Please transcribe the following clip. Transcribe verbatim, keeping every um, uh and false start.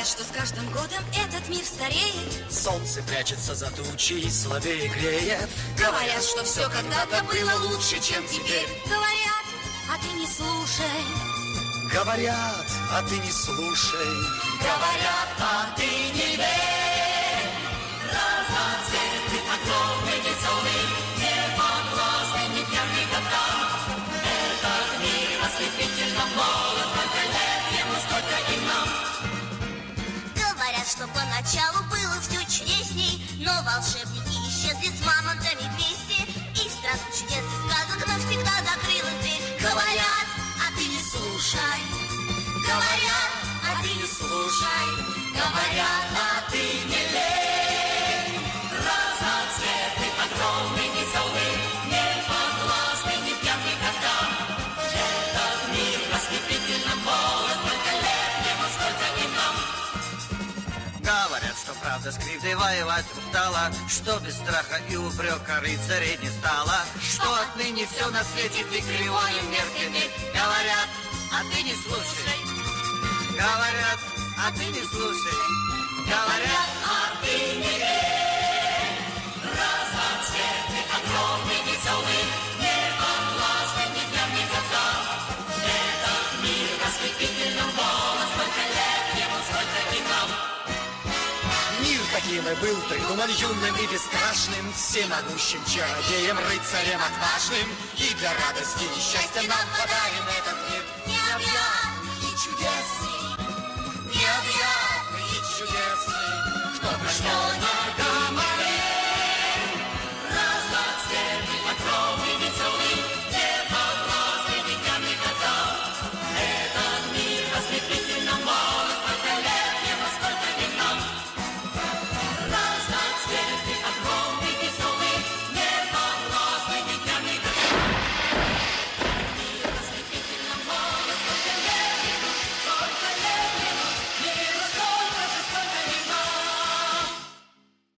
Говорят, что с каждым годом этот мир стареет. Солнце прячется за тучей и слабее греет. Говорят, что все когда-то было лучше, чем теперь. Говорят, а ты не слушай. Говорят, а ты не слушай. Говорят, а ты не верь. Разноцветный, огромный, веселый, неподвластный, ни дням, ни годам. Этот мир ослепительно молод, сколько лет ему, сколько и нам. Говорят, что поначалу было все чудесней, но волшебники исчезли с мамонтами вместе, и страну чудес и сказок навсегда закрылась дверь. Говорят, а ты не слушай. Говорят, а ты не слушай. Говорят, а ты не лень. Разноцветный, огромный, веселый, неподвластный, ни дням, ни годам. Этот мир ослепительно молод, сколько лет ему, сколько и нам. Говорят, что правда с кривдой воевать устала, что без страха и упрека рыцарей не стало, что отныне все на свете ты кривою мерками. Говорят, а ты не слушай. Говорят, а ты не слушай. Говорят, а ты не верь. Разноцветный, огромный, веселый, неподвластный, ни дням, ни годам. Этот мир ослепительно молод, сколько лет ему, сколько и нам. Мир таким и был придуман юным и бесстрашным, всемогущим чародеем, рыцарем отважным. И для радости и счастья нам подарен этот мир необъятный и чудесный, необъятный и чудесный. Кто бы что ни говорил, разноцветный, огромный, веселый, неподвластный, ни дням, ни годам. Этот мир ослепительно молод.